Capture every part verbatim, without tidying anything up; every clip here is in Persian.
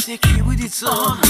سکس یکی بودی تو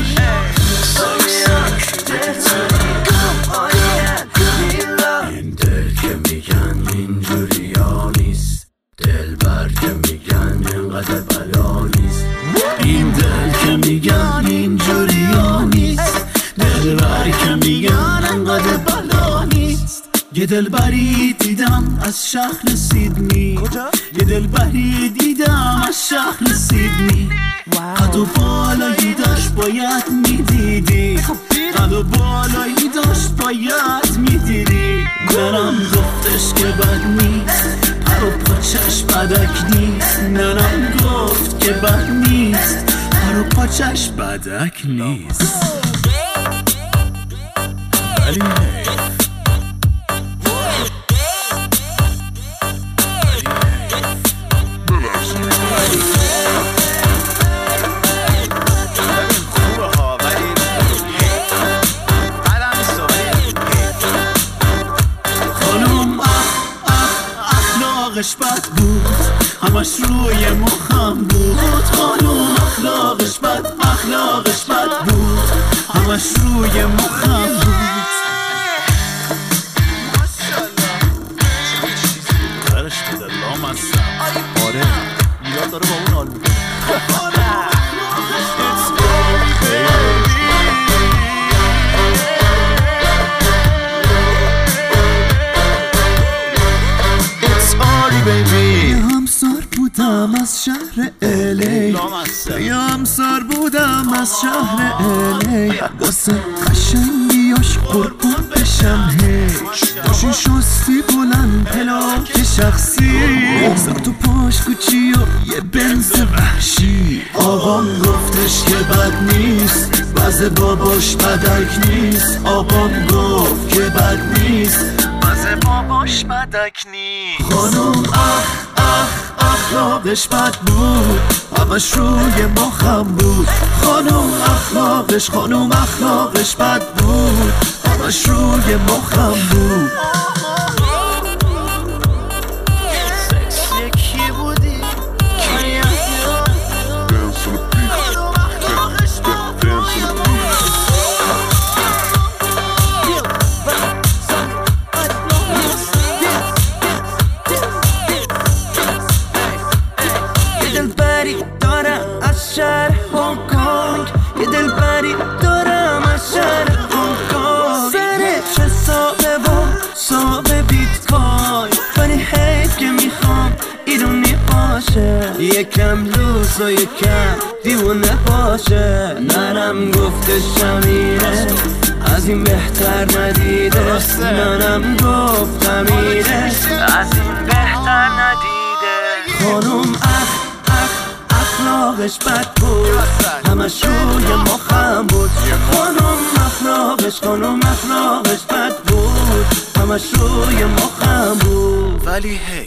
این دل که میگن اینجوری ها نیست، دل بر که میگن اینقدر بلا نیست. این دل که میگن اینجوری ها نیست، دل بر که میگن اینقدر بلا نیست. یه دلبری دیدم از شهر سیدنی، یه دلبری دیدم از شهر سیدنی. قد و بالایی داشت باید میدیدی، قد و بالایی داشت باید میدیدی. ننم گفتش که بد نیست، پر و پاچش بدک نیست. ننم گفت که بد نیست، پر و پاچش بدک نیست. ولی اخلاقش بد بود، همش روی مخم بود. خانوم اخلاقش بد، اخلاقش بد بود، همش روی مخم بود. درش بده لامصب. آره میلاد داره با اون حال میکنه. یه همسر بودم از شهر الی، یه همسر بودم از شهر الی. واسه قشنگیاش قربون بشم هی، باشون شستی بلند پلاک شخصی، سر تو پاش کوچی و یه بنز وحشی. آقام گفتش که بد نیست، وضع باباش بدک نیست. آقام گفت که بد نیست، وضع باباش بدک نیست. خانوم اخ اخ اخلاقش بد بود، همش روی مخم بود. خانوم اخلاقش خانوم اخلاقش بد بود، همش روی مخم بود. سکس یکی بودی دارم از شهر هنگ کنگ، یه دلبری دارم از شهر هنگ کنگ. سرش حسابه و حساب بیت کوین، ولی حیف که میخوام ایرونی باشه، یکم لوس و یکم دیوونه باشه. ننم گفتش امیره، از این بهتر ندیده. ننم گفت امیره، از این بهتر ندیده. خانوم اخ اخلاقش بد بود، همش روی مخم بود. خانوم اخلاقش خانوم اخلاقش بد بود، همش روی مخم بود. ولی هی